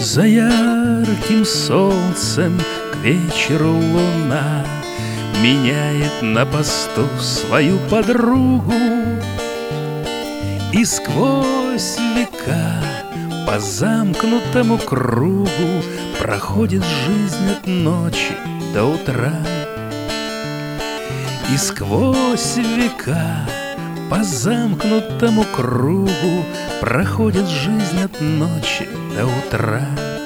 За ярким солнцем к вечеру луна меняет на посту свою подругу. И сквозь века по замкнутому кругу проходит жизнь от ночи до утра. И сквозь века по замкнутому кругу проходит жизнь от ночи до утра.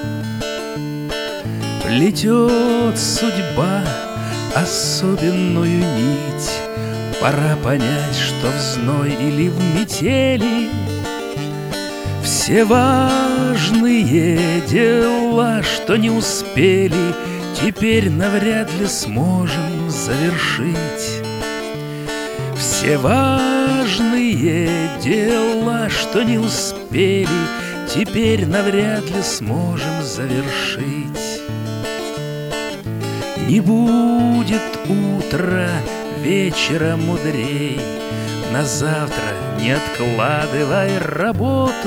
Плетет судьба особенную нить, пора понять, что в зной или в метели все важные дела, что не успели, теперь навряд ли сможем завершить. Все важные дела, что не успели, теперь навряд ли сможем завершить. Не будет утра вечера мудрей, на завтра не откладывай работу.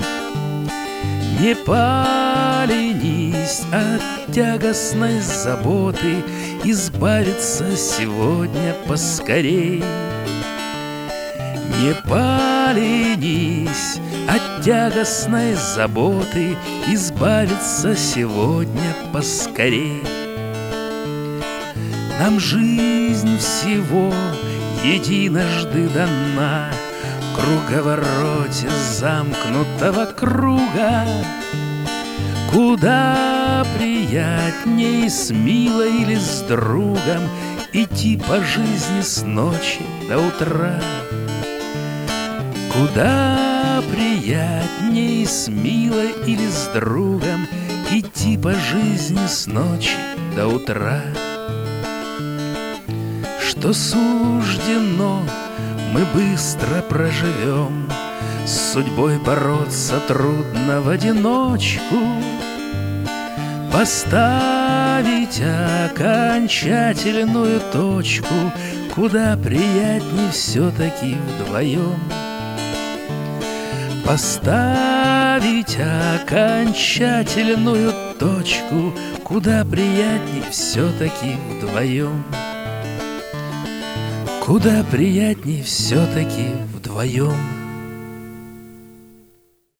Не поленись от тягостной заботы, избавиться сегодня поскорей. Не поленись от тягостной заботы, избавиться сегодня поскорей. Нам жизнь всего единожды дана, в круговороте замкнутого круга. Куда приятней с милой или с другом идти по жизни с ночи до утра. Куда приятней с милой или с другом идти по жизни с ночи до утра. Что суждено, мы быстро проживем, с судьбой бороться трудно в одиночку. Поставить окончательную точку куда приятней все-таки вдвоем. Поставить окончательную точку куда приятней все-таки вдвоем. Куда приятней все-таки вдвоем.